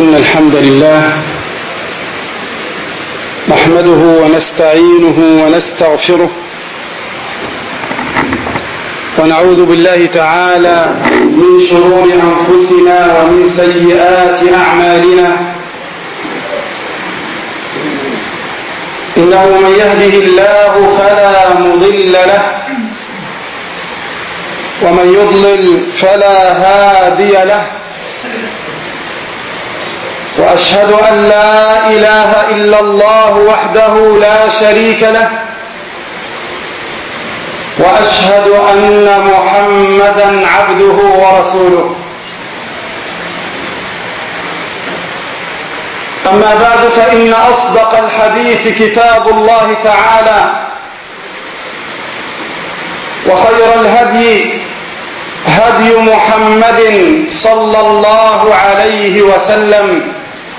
إن الحمد لله نحمده ونستعينه ونستغفره ونعوذ بالله تعالى من شرور أنفسنا ومن سيئات أعمالنا. إنه من يهده الله فلا مضل له ومن يضلل فلا هادي له. وأشهد أن لا إله إلا الله وحده لا شريك له، وأشهد أن محمدا عبده ورسوله. أما بعد، فإن أصدق الحديث كتاب الله تعالى، وخير الهدي هدي محمد صلى الله عليه وسلم،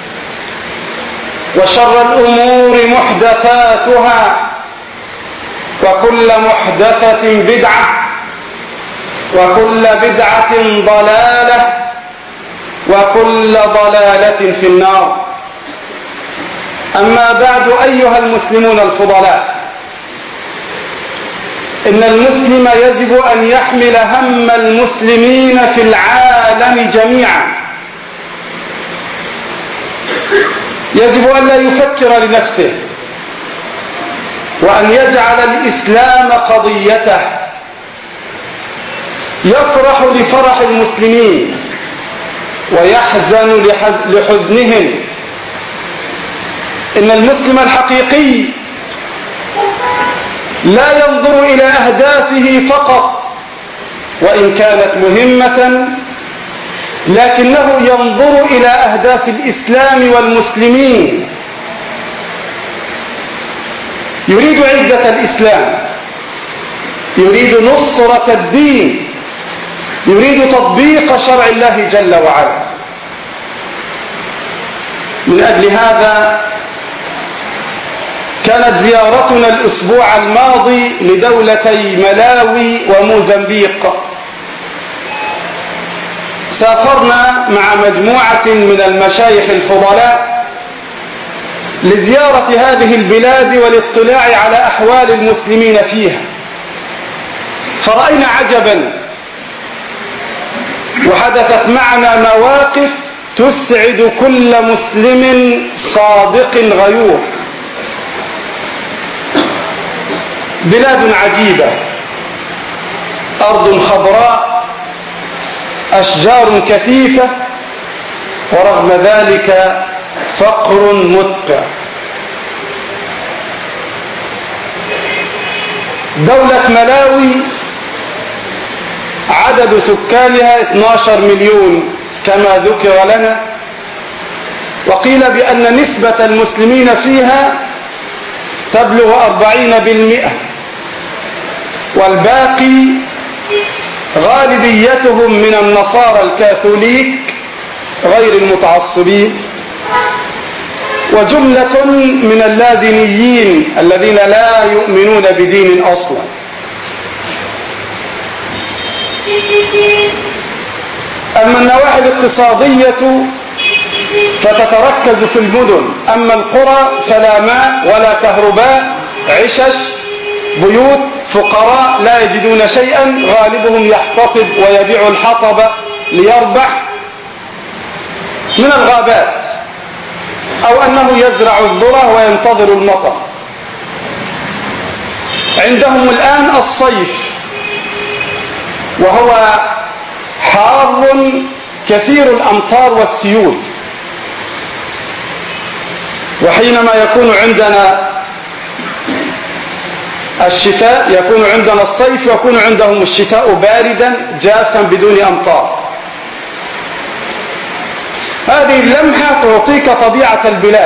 وشر الأمور محدثاتها، وكل محدثة بدعة، وكل بدعة ضلالة، وكل ضلالة في النار. أما بعد، أيها المسلمون الفضلاء، إن المسلم يجب أن يحمل هم المسلمين في العالم جميعا. يجب أن لا يفكر لنفسه، وأن يجعل الإسلام قضيته، يفرح لفرح المسلمين ويحزن لحزنهم. إن المسلم الحقيقي لا ينظر إلى أهدافه فقط وإن كانت مهمة، لكنه ينظر إلى أهداف الإسلام والمسلمين. يريد عزة الإسلام، يريد نصرة الدين، يريد تطبيق شرع الله جل وعلا. من أجل هذا كانت زيارتنا الأسبوع الماضي لدولتي ملاوي وموزمبيق. سافرنا مع مجموعة من المشايخ الفضلاء لزيارة هذه البلاد والاطلاع على أحوال المسلمين فيها، فرأينا عجبا، وحدثت معنا مواقف تسعد كل مسلم صادق غيور. بلاد عجيبة، أرض خضراء، أشجار كثيفة، ورغم ذلك فقر مدقع. دولة ملاوي عدد سكانها 12 مليون كما ذكر لنا، وقيل بأن نسبة المسلمين فيها تبلغ 40%، والباقي غالبيتهم من النصارى الكاثوليك غير المتعصبين، وجملة من اللادينيين الذين لا يؤمنون بدين أصلا. أما النواحي الاقتصادية فتتركز في المدن، أما القرى فلا ماء ولا كهرباء، عشش، بيوت، فقراء لا يجدون شيئا، غالبهم يحتطب ويبيع الحطب ليربح من الغابات، أو أنه يزرع الذرة وينتظر المطر. عندهم الآن الصيف، وهو حار كثير الأمطار والسيول، وحينما يكون عندنا الشتاء يكون عندنا الصيف، ويكون عندهم الشتاء باردا جافا بدون أمطار. هذه اللمحة تعطيك طبيعة البلاد.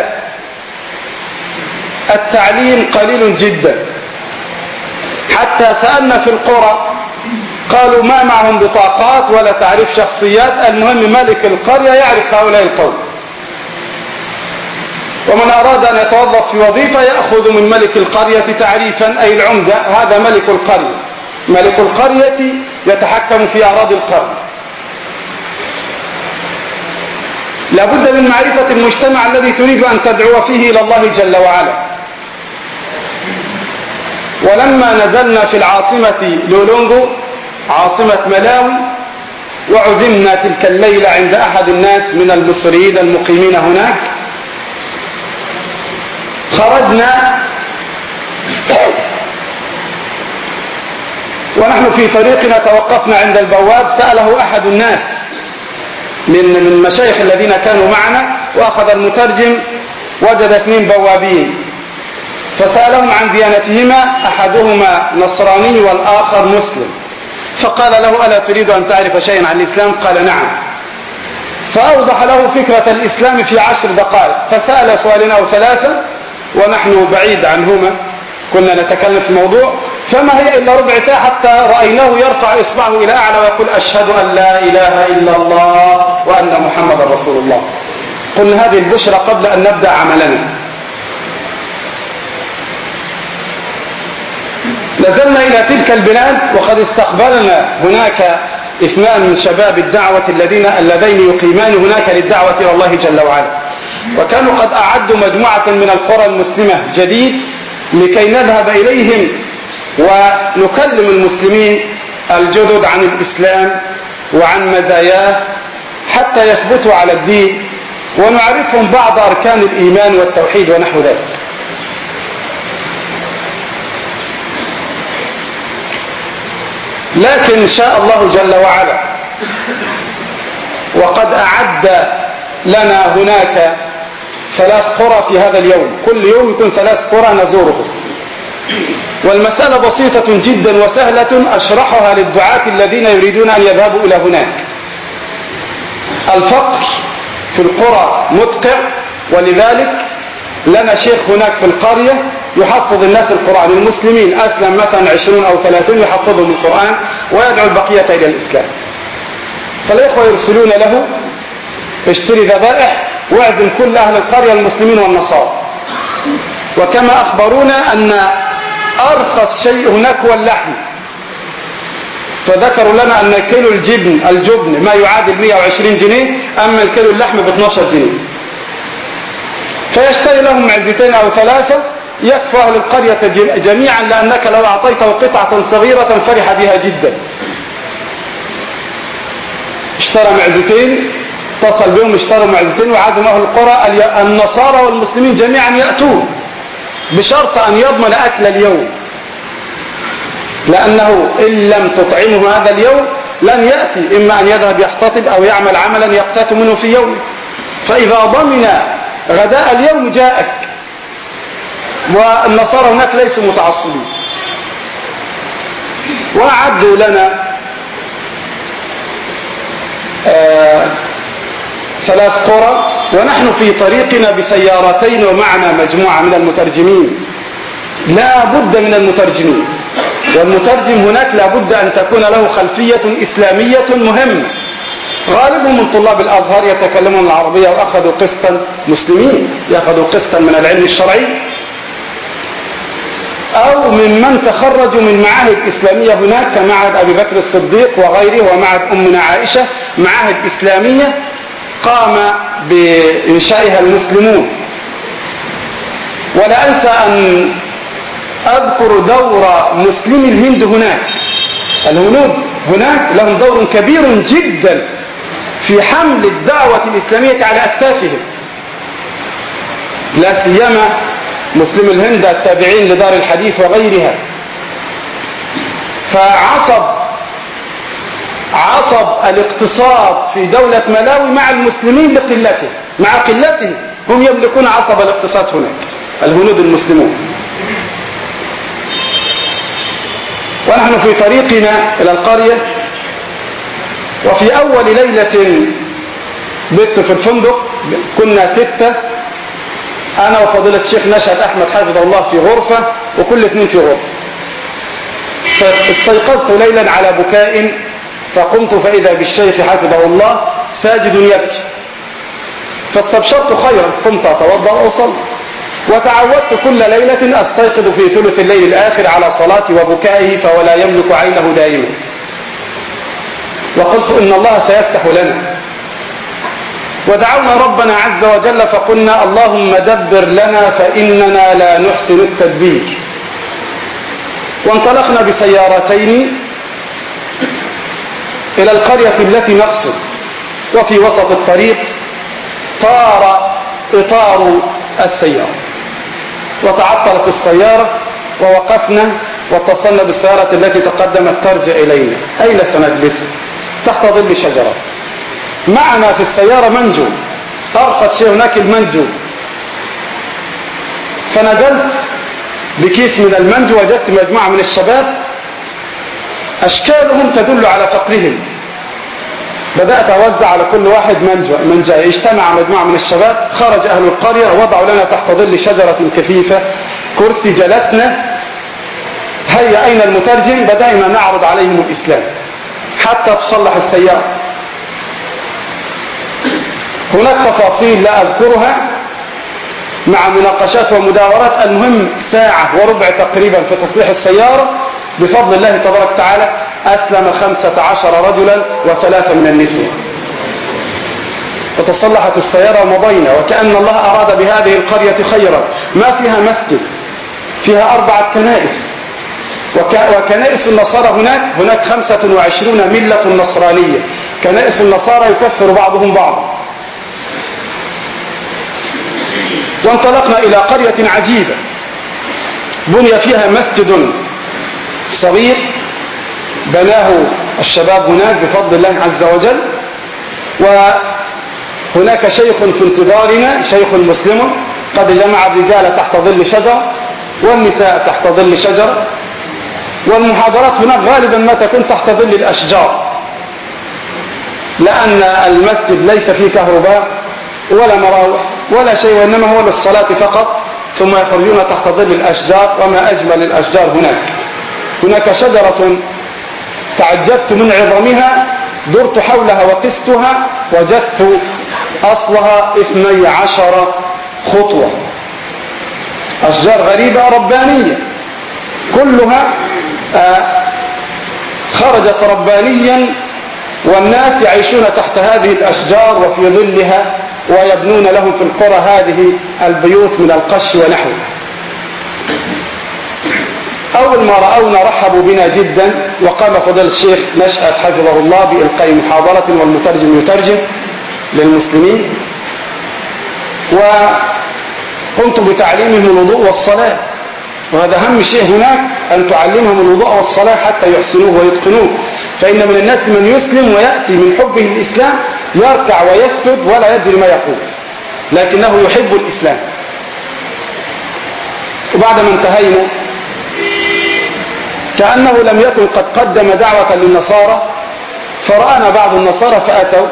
التعليم قليل جدا، حتى سألنا في القرى قالوا ما معهم بطاقات ولا تعريف شخصيات، المهم ملك القرية يعرف هؤلاء القوم، ومن أراد أن يتوظف في وظيفة يأخذ من ملك القرية تعريفا، أي العمدة، هذا ملك القرية. ملك القرية يتحكم في أراضي القرية. لابد من معرفة المجتمع الذي تريد أن تدعو فيه إلى الله جل وعلا. ولما نزلنا في العاصمة لولونغو عاصمة ملاوي وعزمنا تلك الليلة عند أحد الناس من المصريين المقيمين هناك، خرجنا ونحن في طريقنا توقفنا عند البواب، سأله أحد الناس من المشايخ الذين كانوا معنا وأخذ المترجم، وجد 2 بوابين فسألهم عن ديانتهما، أحدهما نصراني والآخر مسلم، فقال له ألا تريد أن تعرف شيئا عن الإسلام؟ قال نعم. فأوضح له فكرة الإسلام في 10 دقائق، فسأل سؤالين أو 3 ونحن بعيد عنهما، كنا نتكلم في الموضوع، فما هي إلا ربع ساعة حتى رأيناه يرفع إصبعه إلى أعلى ويقول أشهد أن لا إله إلا الله وأن محمد رسول الله. قلنا هذه البشرى قبل أن نبدأ عملنا. نزلنا إلى تلك البلاد وقد استقبلنا هناك 2 من شباب الدعوة اللذين يقيمان هناك للدعوة إلى الله جل وعلا، وكانوا قد أعدوا مجموعة من القرى المسلمة جديد لكي نذهب إليهم ونكلم المسلمين الجدد عن الإسلام وعن مزاياه حتى يثبتوا على الدين، ونعرفهم بعض أركان الإيمان والتوحيد ونحو ذلك. لكن شاء الله جل وعلا وقد أعد لنا هناك 3 قرى في هذا اليوم، كل يوم يكون 3 قرى نزورهم، والمسألة بسيطة جدا وسهلة أشرحها للدعاة الذين يريدون أن يذهبوا إلى هناك. الفقر في القرى مدقع، ولذلك لنا شيخ هناك في القرية يحفظ الناس القرآن، المسلمين أسلم مثلا 20 أو 30 يحفظهم القرآن ويدعو البقية إلى الإسلام. فالإخوة يرسلون له اشتري ذبائح واعزم كل أهل القرية المسلمين والنصارى. وكما أخبرونا أن أرخص شيء هناك هو اللحم، فذكروا لنا أن كيلو الجبن ما يعادل 120 جنيه، أما الكيلو اللحم ب12 جنيه. فيشتري لهم معزتين أو 3 يكفى أهل القرية جميعا، لأنك لو أعطيته قطعة صغيرة فرح بها جدا. اشترى معزتين، اتصل بهم اشتروا معزتين وعزم أهل القرى النصارى والمسلمين جميعا يأتون، بشرط أن يضمن أكل اليوم، لأنه إن لم تطعمه هذا اليوم لن يأتي، إما أن يذهب يحتطب أو يعمل عملا يقتات منه في يوم. فإذا ضمن غداء اليوم جاءك. والنصارى هناك ليسوا متعصبين، وأعدوا لنا 3 قرى، ونحن في طريقنا بسيارتين ومعنا مجموعة من المترجمين. لا بد من المترجمين، والمترجم هناك لا بد أن تكون له خلفية إسلامية مهمة. غالبهم من طلاب الأزهر يتكلمون العربية وأخذوا قسطا، مسلمين يأخذوا قسطا من العلم الشرعي، أو ممن تخرجوا من معاهد إسلامية هناك كمعهد أبي بكر الصديق وغيره، ومعهد أمنا عائشة، معاهد إسلامية قام بإنشائها المسلمون. ولا أنسى أن أذكر دور مسلمي الهند هناك. الهنود هناك لهم دور كبير جدا في حمل الدعوة الإسلامية على أكتافهم، لا سيما مسلم الهند التابعين لدار الحديث وغيرها. عصب الاقتصاد في دولة ملاوي مع المسلمين لقلته، مع قلته هم يملكون عصب الاقتصاد هناك الهنود المسلمون. ونحن في طريقنا إلى القرية، وفي أول ليلة بت في الفندق، كنا 6، أنا وفضيلة الشيخ نشأت أحمد حافظه الله في غرفة، وكل 2 في غرفة. فاستيقظت ليلا على بكاء، فقمت فإذا بالشيخ حافظه الله ساجد يبكي، فاستبشرت خيرا، قمت أتوضأ وأصلي. وتعودت كل ليلة أستيقظ في ثلث الليل الآخر على صلاتي وبكائه، فولا يملك عينه دائما. وقلت إن الله سيفتح لنا. ودعونا ربنا عز وجل فقلنا اللهم دبر لنا فإننا لا نحسن التدبير. وانطلقنا بسيارتين إلى القرية التي نقصد، وفي وسط الطريق طار إطار السيارة وتعطلت السيارة، ووقفنا واتصلنا بالسيارة التي تقدمت ترجع إلينا. أين سنجلس؟ تحت ظل شجرة. معنا في السيارة منجو، أرخص شيء هناك المنجو. فنزلت بكيس من المنجو، وجدت مجموعة من الشباب أشكالهم تدل على فقرهم. بدأت أوزع على كل واحد منجا. اجتمع مجموعة من الشباب، خرج أهل القرية وضعوا لنا تحت ظل شجرة كثيفة كرسي، جلسنا. هيا أين المترجم؟ بدأنا نعرض عليهم الإسلام حتى تصلح السيارة. هناك تفاصيل لا أذكرها مع مناقشات ومداورات. المهم ساعة وربع تقريبا في تصليح السيارة بفضل الله تبارك وتعالى. أسلم 15 رجلا و3 من النسوة، وتصلحت السيارة ومضينا. وكأن الله أراد بهذه القرية خيرا. ما فيها مسجد، فيها 4 كنائس، وكنائس النصارى هناك 25 ملة نصرانية. كنائس النصارى يكفر بعضهم بعضا. وانطلقنا إلى قرية عجيبة بني فيها مسجد صغير، بناه الشباب هناك بفضل الله عز وجل. وهناك شيخ في انتظارنا، شيخ مسلم قد جمع الرجال تحت ظل شجر والنساء تحت ظل شجر. والمحاضرات هناك غالبا ما تكون تحت ظل الأشجار، لأن المسجد ليس فيه كهرباء ولا مراوح ولا شيء، وإنما هو للصلاة فقط، ثم يخرجون تحت ظل الأشجار. وما أجمل الأشجار هناك شجرة تعجبت من عظمها، درت حولها وقستها وجدت أصلها 12 خطوة. أشجار غريبة ربانية كلها خرجت ربانيا، والناس يعيشون تحت هذه الأشجار وفي ظلها، ويبنون لهم في القرى هذه البيوت من القش ونحوه. أول ما رأونا رحبوا بنا جدا، وقام فضل الشيخ نشأت حفظه الله بإلقاء محاضرة والمترجم يترجم للمسلمين. وقمت بتعليمهم الوضوء والصلاة، وهذا أهم شيء هناك، أن تعلمهم الوضوء والصلاة حتى يحسنوه ويتقنوه. فإن من الناس من يسلم ويأتي من حبه الإسلام يركع ويسجد ولا يدري ما يقول، لكنه يحب الإسلام. وبعدما انتهينا كأنه لم يكن قد قدم دعوة للنصارى، فرآنا بعض النصارى فأتوا،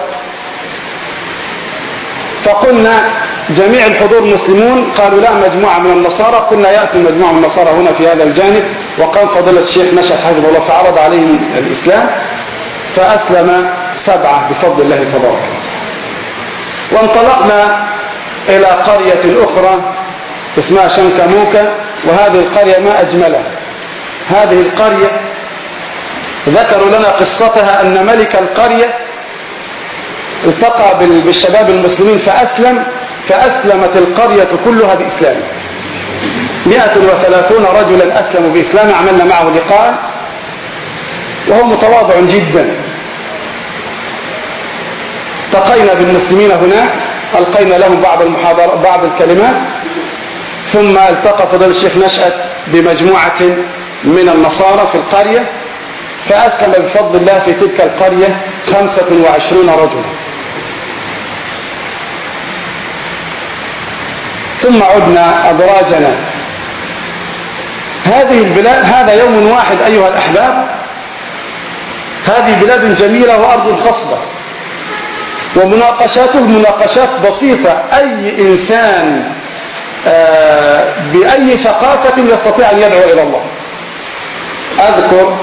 فقلنا جميع الحضور مسلمون؟ قالوا لا، مجموعة من النصارى. قلنا يأتي مجموعة من النصارى هنا في هذا الجانب. وقام فضيلة الشيخ نشأت حفظه الله فعرض عليهم الإسلام، فأسلم 7 بفضل الله تبارك. وانطلقنا إلى قرية أخرى اسمها شنكموكا، وهذه القرية ما أجملها. هذه القرية ذكروا لنا قصتها أن ملك القرية التقى بالشباب المسلمين فأسلمت القرية كلها بإسلام. 130 رجلا أسلموا بإسلام. عملنا معه لقاء وهو متواضع جدا. التقينا بالمسلمين هناك، ألقينا لهم بعض الكلمات، ثم التقى فضل الشيخ نشأت بمجموعة من النصارى في القرية، فأسلم بفضل الله في تلك القرية 25 رجلا. ثم عدنا أدراجنا. هذه البلاد، هذا يوم واحد أيها الأحباب. هذه بلاد جميلة وأرض خصبة، ومناقشاته مناقشات بسيطة. أي إنسان بأي ثقافة يستطيع أن يدعو إلى الله. أذكر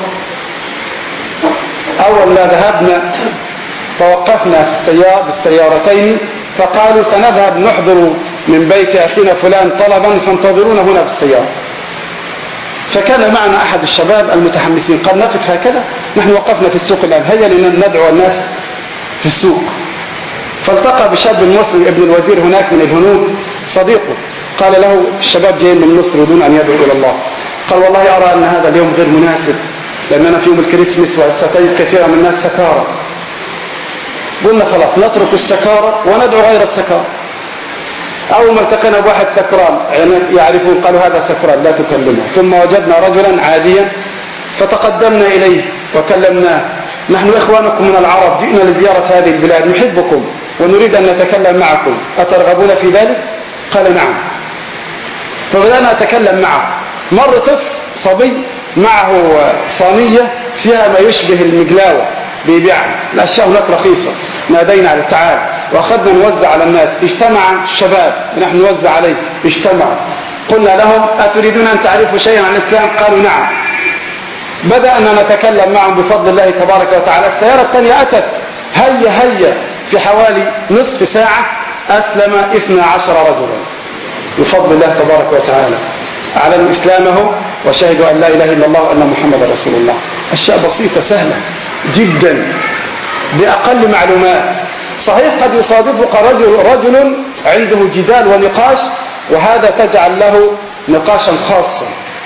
أول ما ذهبنا توقفنا في بالسيارتين، فقالوا سنذهب نحضر من بيت أخينا فلان طلبا فانتظرونا هنا في السيارة. فكان معنا أحد الشباب المتحمسين، قال نقف هكذا، نحن وقفنا في السوق الآن، هيا لندعو الناس في السوق. فالتقى بشاب مسلم ابن الوزير هناك من الهنود صديقه، قال له الشباب جايين من مصر يريدون أن يدعوا إلى الله. قال والله أرى أن هذا اليوم غير مناسب لأننا في يوم الكريسماس وستجد كثيرا من الناس سكارى. قلنا خلاص نترك السكارى وندعو غير السكارى. أول ما التقينا بواحد سكران يعني يعرفون قالوا هذا سكران لا تكلمه. ثم وجدنا رجلا عاديا فتقدمنا إليه وكلمناه، نحن إخوانكم من العرب جئنا لزيارة هذه البلاد نحبكم ونريد أن نتكلم معكم أترغبون في ذلك؟ قال نعم. فبدأنا نتكلم معه. مر طفل صبي معه صينية فيها ما يشبه المجلاوة بيبيعها، الأشياء هناك رخيصة. نادينا على تعال وأخذنا نوزع على الناس. اجتمع الشباب نحن نوزع عليه، اجتمعوا. قلنا لهم أتريدون أن تعرفوا شيئا عن الإسلام؟ قالوا نعم. بدأنا نتكلم معهم بفضل الله تبارك وتعالى. السيارة الثانية أتت هيا في حوالي نصف ساعة أسلم 12 رجلا بفضل الله تبارك وتعالى، أعلنوا إسلامهم وشهدوا أن لا إله إلا الله وأن محمد رسول الله. أشياء بسيطة سهلة جدا بأقل معلومات. صحيح قد يصادفك رجل عنده جدال ونقاش وهذا تجعل له نقاشا خاصا.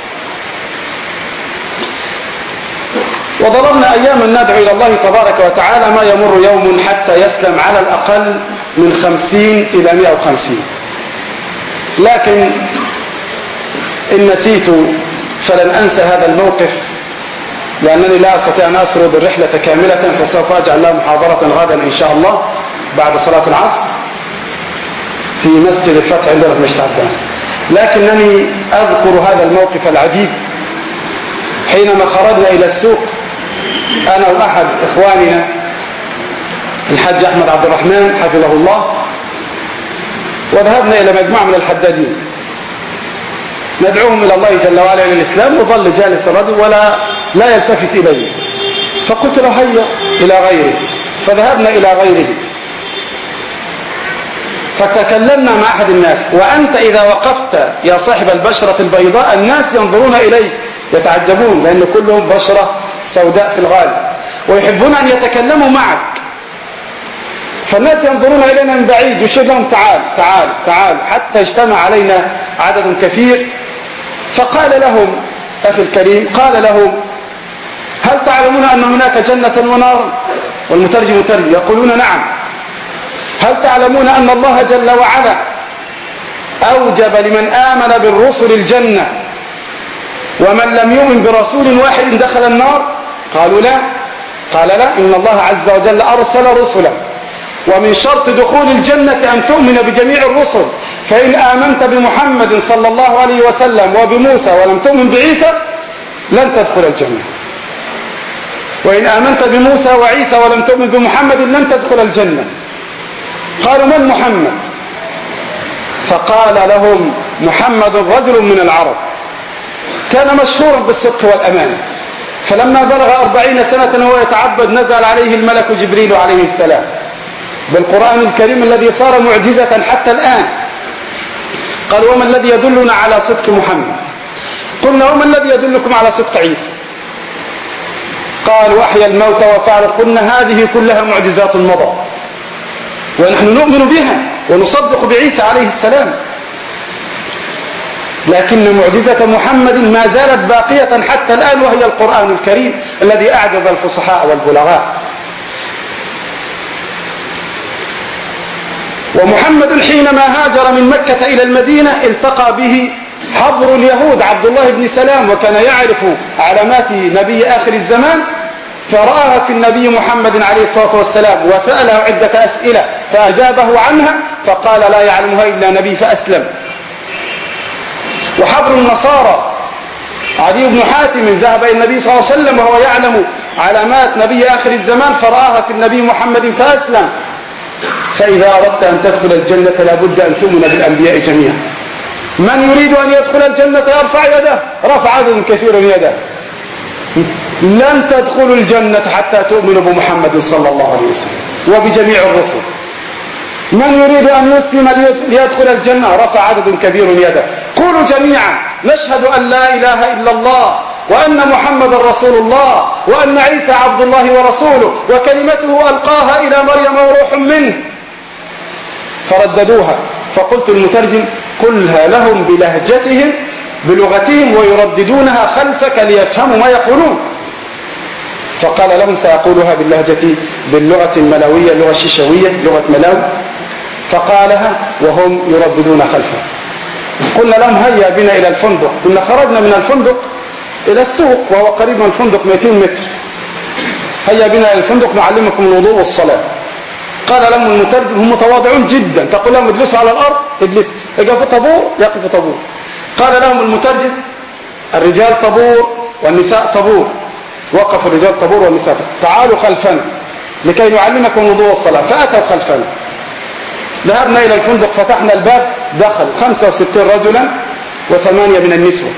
وظللنا أياما ندعو إلى الله تبارك وتعالى ما يمر يوم حتى يسلم على الأقل من 50 إلى 150. لكن إن نسيت فلن أنسى هذا الموقف لأنني لا أستطيع أن أسرد الرحلة كاملة، فسوف أجعل لها محاضرة غدا إن شاء الله بعد صلاة العصر في مسجد الفتح عندنا في مشتى عباس. لكنني أذكر هذا الموقف العجيب حينما خرجنا إلى السوق أنا وأحد إخواننا الحاج أحمد عبد الرحمن حفظه الله، وذهبنا إلى مجموعة من الحدادين ندعوهم إلى الله جل وعلا إلى الإسلام، وظل جالس الرجل ولا يلتفت إليه. فقلت له هيا إلى غيره، فذهبنا إلى غيره فتكلمنا مع أحد الناس. وأنت إذا وقفت يا صاحب البشرة البيضاء الناس ينظرون إليك يتعجبون لأن كلهم بشرة سوداء في الغالب ويحبون أن يتكلموا معك، فالناس ينظرون إلينا من بعيد يشير لهم تعال تعال تعال حتى اجتمع علينا عدد كثير. فقال لهم أخي الكريم قال لهم هل تعلمون أن هناك جنة ونار؟ والمترجم ترجم يقولون نعم. هل تعلمون أن الله جل وعلا أوجب لمن آمن بالرسل الجنة ومن لم يؤمن برسول واحد دخل النار؟ قالوا لا. قال لا، إن الله عز وجل أرسل رسلا ومن شرط دخول الجنة أن تؤمن بجميع الرسل، فإن آمنت بمحمد صلى الله عليه وسلم وبموسى ولم تؤمن بعيسى لن تدخل الجنة، وإن آمنت بموسى وعيسى ولم تؤمن بمحمد لن تدخل الجنة. قالوا من محمد؟ فقال لهم محمد رجل من العرب كان مشهورا بالصدق والأمانة، فلما بلغ 40 سنة وهو يتعبد نزل عليه الملك جبريل عليه السلام بالقرآن الكريم الذي صار معجزة حتى الآن. قال وما الذي يدلنا على صدق محمد؟ قلنا وما الذي يدلكم على صدق عيسى؟ قالوا أحيا الموتى وفعل. قلنا هذه كلها معجزات مضت ونحن نؤمن بها ونصدق بعيسى عليه السلام، لكن معجزة محمد ما زالت باقية حتى الآن وهي القرآن الكريم الذي أعجز الفصحاء والبلغاء. ومحمد حينما هاجر من مكة إلى المدينة التقى به حبر اليهود عبد الله بن سلام، وكان يعرف علامات نبي آخر الزمان، فرآها في النبي محمد عليه الصلاة والسلام وسأله عدة أسئلة فأجابه عنها فقال لا يعلمها إلا نبي فأسلم. وحبر النصارى عدي بن حاتم ذهب إلى النبي صلى الله عليه وسلم وهو يعلم علامات نبي آخر الزمان فرآها في النبي محمد فأسلم. فإذا أردت أن تدخل الجنة لابد أن تؤمن بالأنبياء جميعا. من يريد أن يدخل الجنة يرفع يده، رفع عدد كثير يده. لن تدخلوا الجنة حتى تؤمنوا بمحمد صلى الله عليه وسلم وبجميع الرسل. من يريد أن يسلم ليدخل الجنة رفع عدد كبير يده. قولوا جميعا نشهد أن لا إله إلا الله وأن محمد رسول الله وأن عيسى عبد الله ورسوله وكلمته ألقاها إلى مريم وروح منه. فرددوها، فقلت للمترجم قلها لهم بلهجتهم بلغتهم ويرددونها خلفك ليفهموا ما يقولون. فقال لهم سأقولها باللغة الملاوية، اللغة الشيشوية، لغة ملاو. فقالها وهم يرددون خلفه. قلنا لهم هيا بنا إلى الفندق. كنا خرجنا من الفندق إلى السوق وهو قريب من الفندق 200 متر. هيا بنا إلى الفندق نعلمكم الوضوء والصلاة. قال لهم المترجم، هم متواضعون جدا، تقول لهم اجلسوا على الأرض اجلسوا، يقفوا طابور يقفوا طابور. قال لهم المترجم الرجال طابور والنساء طابور. وقف الرجال طابور والنساء طابور. تعالوا خلفنا لكي نعلمكم الوضوء والصلاة. فأتوا خلفنا. ذهبنا إلى الفندق، فتحنا الباب، دخل 65 رجلا و8 من النسوة.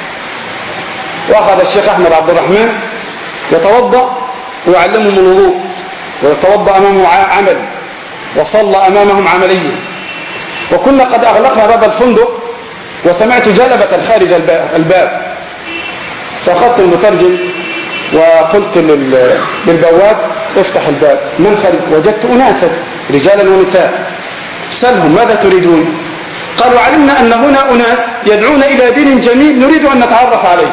وأخذ الشيخ أحمد عبد الرحمن يتوضأ ويعلمهم الوضوء، ويتوضأ أمامه عمل، وصلى أمامهم عمليا. وكنا قد أغلقنا باب الفندق وسمعت جلبة خارج الباب. فأخذت المترجم وقلت للبواب افتح الباب. من خارج؟ وجدت أناسا رجالا ونساء. سألهم ماذا تريدون؟ قالوا علمنا أن هنا أناس يدعون إلى دين جميل نريد أن نتعرف عليه.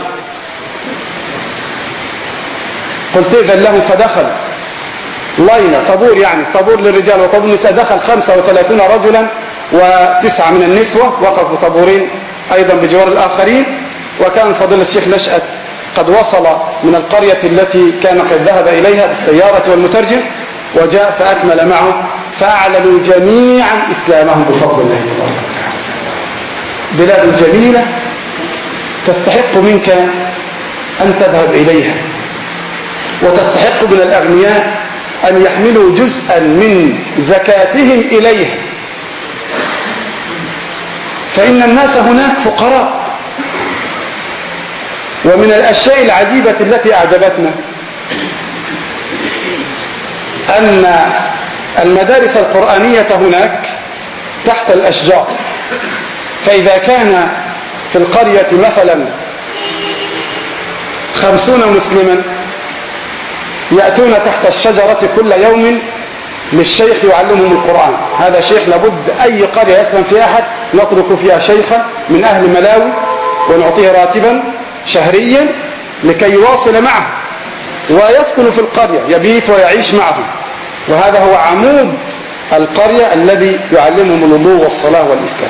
قلت إذن لهم. فدخل لاينة طابور، يعني طابور للرجال وطابور للنساء. دخل 35 رجلا و9 من النسوة، وقفوا طابورين أيضا بجوار الآخرين. وكان فضيلة الشيخ نشأت قد وصل من القرية التي كان قد ذهب إليها بالسيارة والمترجم، وجاء فأكمل معه، فأعلنوا جميعا إسلامهم بفضل الله تبارك وتعالى. بلاد جميلة تستحق منك أن تذهب إليها، وتستحق من الأغنياء أن يحملوا جزءا من زكاتهم إليها، فإن الناس هناك فقراء. ومن الأشياء العجيبة التي أعجبتنا أن المدارس القرآنية هناك تحت الأشجار. فإذا كان في القرية مثلا 50 مسلما يأتون تحت الشجرة كل يوم للشيخ يعلمهم القرآن. هذا شيخ لابد أي قرية يسلم فيها أحد نترك فيها شيخا من أهل ملاوي ونعطيه راتبا شهريا لكي يواصل معه ويسكن في القرية، يبيت ويعيش معهم. وهذا هو عمود القرية الذي يعلمهم الوضوء والصلاة والإسلام.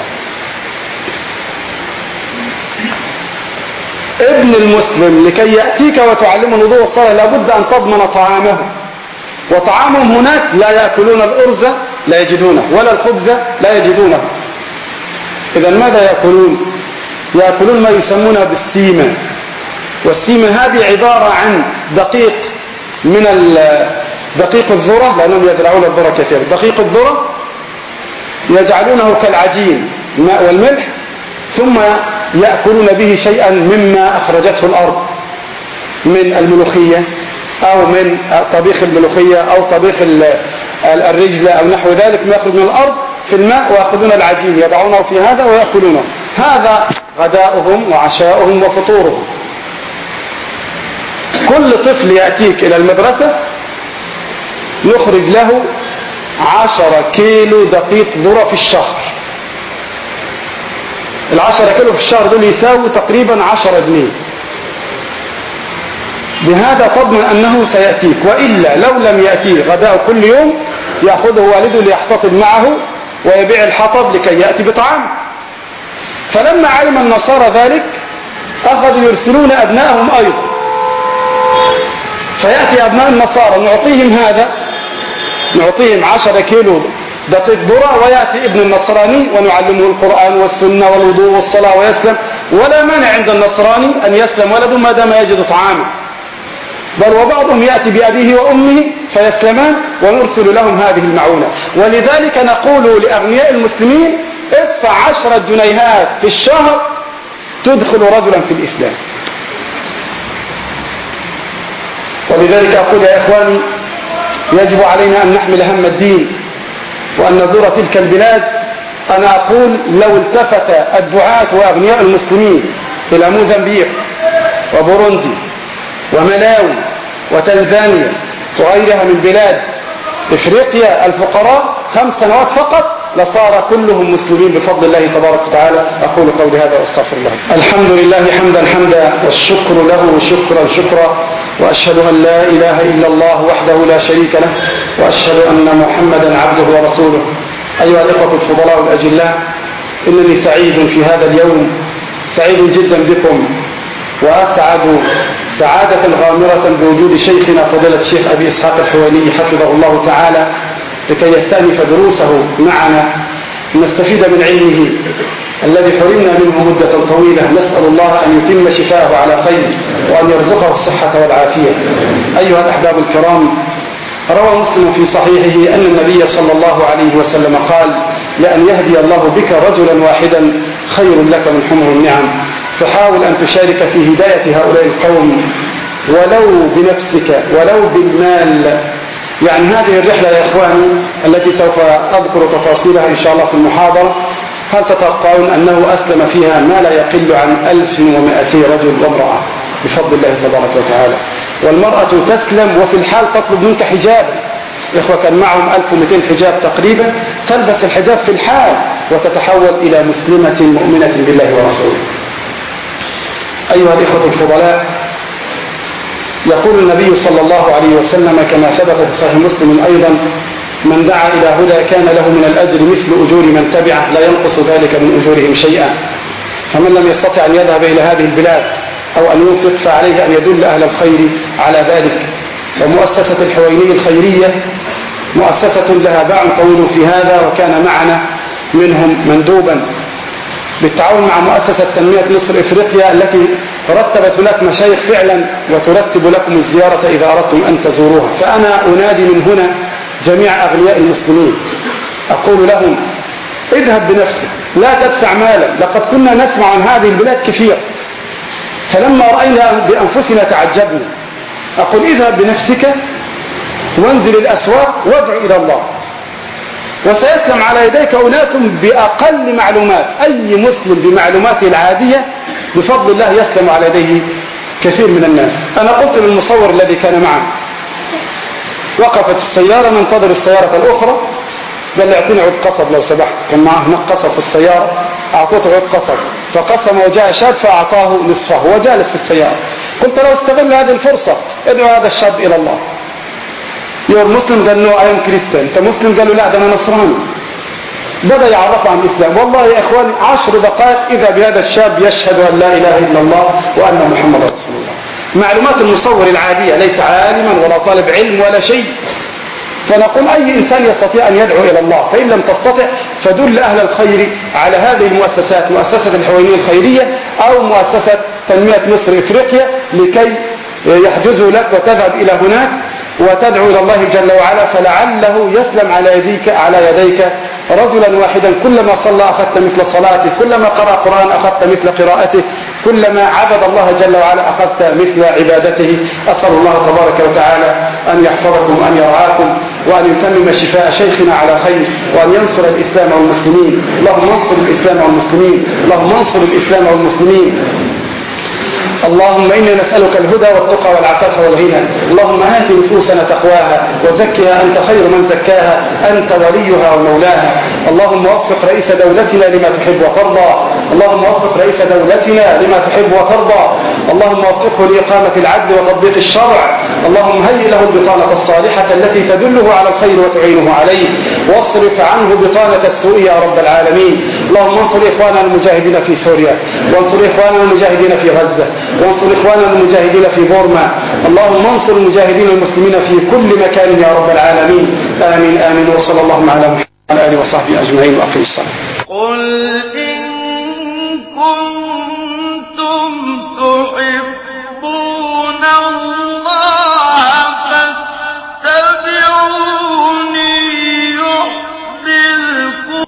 ابن المسلم لكي يأتيك وتعلمه الوضوء والصلاة لابد أن تضمن طعامه، وطعامهم هناك لا يأكلون الأرز لا يجدونه، ولا الخبز لا يجدونه. إذن ماذا يأكلون؟ يأكلون ما يسمونه بالسيمة. والسيمة هذه عبارة عن دقيق من دقيق الذرة، لأنهم يزرعون الذرة كثيرا. دقيق الذرة يجعلونه كالعجين، الماء والملح، ثم يأكلون به شيئا مما أخرجته الأرض من الملوخية أو من طبيخ الملوخية أو طبيخ الرجل أو نحو ذلك، ما يخرج من الأرض في الماء، ويأخذون العجين يضعونه في هذا ويأكلونه. هذا غداؤهم وعشاؤهم وفطورهم. كل طفل يأتيك إلى المدرسة نخرج له 10 كيلو دقيق ذرة في الشهر. 10 كيلو في الشهر دول يساوي تقريبا 10 جنيه. بهذا تضمن أنه سيأتيك، وإلا لو لم يأتيه غداء كل يوم يأخذه والده ليحتطب معه ويبيع الحطب لكي يأتي بطعام. فلما علم النصارى ذلك أخذوا يرسلون أبنائهم أيضا، فيأتي أبناء النصارى نعطيهم هذا، نعطيهم 10 كيلو دقيق ذرة، ويأتي ابن النصراني ونعلمه القرآن والسنة والوضوء والصلاة ويسلم. ولا مانع عند النصراني أن يسلم ولده ما دام يجد طعاما، بل وبعضهم يأتي بأبيه وأمه فيسلمان ونرسل لهم هذه المعونة. ولذلك نقول لأغنياء المسلمين ادفع 10 جنيهات في الشهر تدخل رجلا في الإسلام. ولذلك أقول يا إخواني يجب علينا أن نحمل هم الدين وأن نزور تلك البلاد. أنا أقول لو التفت الدعاة وأغنياء المسلمين إلى موزمبيق وبوروندي وملاوي وتنزانيا وغيرها من بلاد إفريقيا الفقراء 5 سنوات فقط لصار كلهم مسلمين بفضل الله تبارك وتعالى. أقول قولي هذا وأستغفر الله. الحمد لله حمدا والشكر له شكرا وأشهد أن لا إله إلا الله وحده لا شريك له وأشهد أن محمدا عبده ورسوله. أيها الإخوة الفضلاء الأجلاء، إنني سعيد في هذا اليوم، سعيد جدا بكم، وأسعد سعادة غامرة بوجود شيخنا فضيلة الشيخ أبي إسحاق الحويني حفظه الله تعالى لكي يستأنف دروسه معنا نستفيد من علمه الذي حرمنا منه مدة طويلة. نسأل الله أن يتم شفاءه على خير وأن يرزقه الصحة والعافية. أيها الأحباب الكرام، روى مسلم في صحيحه أن النبي صلى الله عليه وسلم قال: لأن يهدي الله بك رجلا واحدا خير لك من حمر النعم. فحاول أن تشارك في هداية هؤلاء القوم ولو بنفسك ولو بالمال. يعني هذه الرحلة يا إخواني التي سوف أذكر تفاصيلها إن شاء الله في المحاضرة، هل تتوقعون أنه أسلم فيها ما لا يقل عن 1200 رجل وامرأة بفضل الله تبارك وتعالى. والمرأة تسلم وفي الحال تطلب منك حجاب. إخوة كان معهم 1200 حجاب تقريبا، تلبس الحجاب في الحال وتتحول إلى مسلمة مؤمنة بالله ورسوله. أيها الإخوة الفضلاء، يقول النبي صلى الله عليه وسلم كما ثبت في صحيح مسلم أيضا: من دعا إلى هدى كان له من الأجر مثل أجور من تبعه لا ينقص ذلك من أجورهم شيئا. فمن لم يستطع أن يذهب إلى هذه البلاد أو أن ينفق فعليه أن يدل أهل الخير على ذلك. ومؤسسة الحويني الخيرية مؤسسة لها باع طويل في هذا، وكان معنا منهم مندوبا بالتعاون مع مؤسسة تنمية مصر إفريقيا التي رتبت هناك مشايخ فعلا وترتب لكم الزيارة إذا أردتم أن تزوروها. فأنا أنادي من هنا جميع أغنياء المسلمين، أقول لهم: اذهب بنفسك، لا تدفع مالا. لقد كنا نسمع عن هذه البلاد كثير، فلما رأينا بأنفسنا تعجبنا. أقول: اذهب بنفسك وانزل الأسواق وادع إلى الله، وسيسلم على يديك أناس بأقل معلومات. أي مسلم بمعلوماته العادية بفضل الله يسلم على يديه كثير من الناس. أنا قلت للمصور الذي كان معنا، وقفت السيارة ننتظر السيارة الأخرى، قال لي: اعطيني عود قصب لو سمحت. كان معه هناك قصب في السيارة، أعطيته عود قصب فقسم، وجاء شاب فأعطاه نصفه وهو جالس في السيارة. قلت له: استغل هذه الفرصة، ادعو هذا الشاب إلى الله. يور مسلم؟ قال: نو، أي أم كريستيان. أنت مسلم؟ قال له: لا، ده أنا نصراني. بدأ يعرفه عن الإسلام. والله يا إخواني 10 دقائق إذا بهذا الشاب يشهد أن لا إله إلا الله وأن محمد رسول الله. معلومات المصور العادية، ليس عالما ولا طالب علم ولا شيء. فنقول: أي إنسان يستطيع أن يدعو إلى الله، فإن لم تستطع فدل أهل الخير على هذه المؤسسات، مؤسسة الحويني الخيرية أو مؤسسة تنمية مصر إفريقيا، لكي يحجزوا لك وتذهب إلى هناك وتدعو إلى الله جل وعلا، فلعله يسلم على يديك رجلا واحدا. كلما صلى أخذت مثل صلاته، كلما قرأ قرآن أخذت مثل قراءته، كلما عبد الله جل وعلا أخذت مثل عبادته. أسأل الله تبارك وتعالى أن يحفظكم وأن يرعاكم وأن يتمم شفاء شيخنا على خير، وأن ينصر الإسلام والمسلمين. اللهم انصر الإسلام والمسلمين، اللهم انصر الإسلام والمسلمين. اللهم إنا نسألك الهدى والتقى والعفاف والغنى. اللهم آت نفوسنا تقواها وزكها أنت خير من زكاها، أنت وليها ومولاها. اللهم وفق رئيس دولتنا لما تحب وترضى، اللهم وفق رئيس دولتنا لما تحب وترضى. اللهم وفقه لإقامة العدل وتطبيق الشرع. اللهم هيئ له البطانة الصالحة التي تدله على الخير وتعينه عليه، واصرف عنه بطانة السوء يا رب العالمين. اللهم انصر إخواننا المجاهدين في سوريا، وانصر إخواننا المجاهدين في غزة، وانصر إخواننا المجاهدين في بورما. اللهم انصر المجاهدين المسلمين في كل مكان يا رب العالمين. آمين آمين. وصلى الله على محمد وعلى آله وصحبه أجمعين، وأقم الصلاة.